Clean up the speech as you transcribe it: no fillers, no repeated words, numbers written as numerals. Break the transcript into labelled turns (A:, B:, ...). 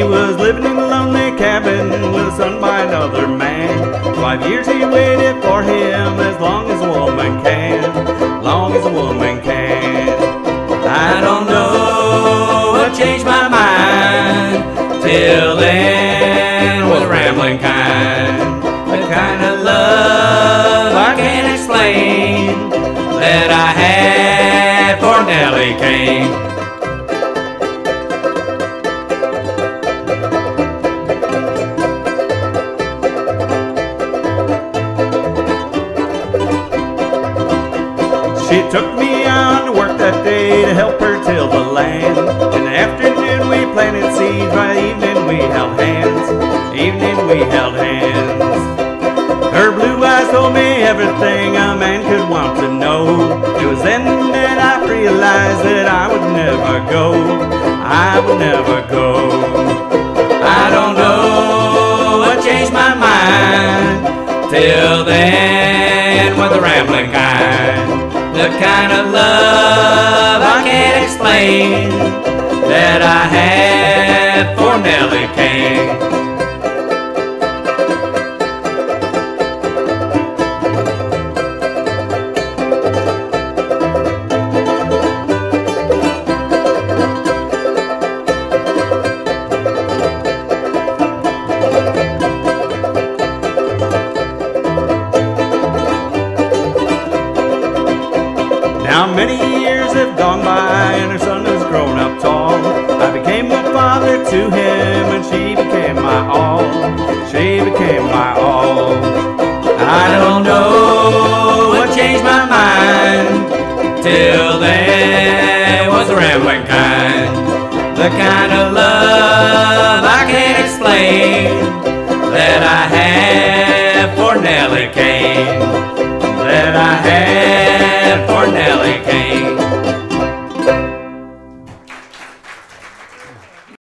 A: He was living in a lonely cabin with a son by another man. 5 years he waited for him, as long as a woman can, long as a woman can. I don't know what changed my mind, till then was a rambling kind. The kind of love I can't explain that I had for Nellie Kane. She took me on to work that day to help her till the land. In the afternoon we planted seeds, by evening we held hands, evening we held hands. Her blue eyes told me everything a man could want to know. It was then that I realized that I would never go, I would never go. I don't know what changed my mind, till then with the rambling kind. The kind of love I can't explain that I had for Nellie Kane. Now many years have gone by and her son has grown up tall. I became a father to him and she became my all, she became my all. I don't know what changed my mind, till then was a rambling kind. The kind of love I can't explain that I have for Nellie Kane.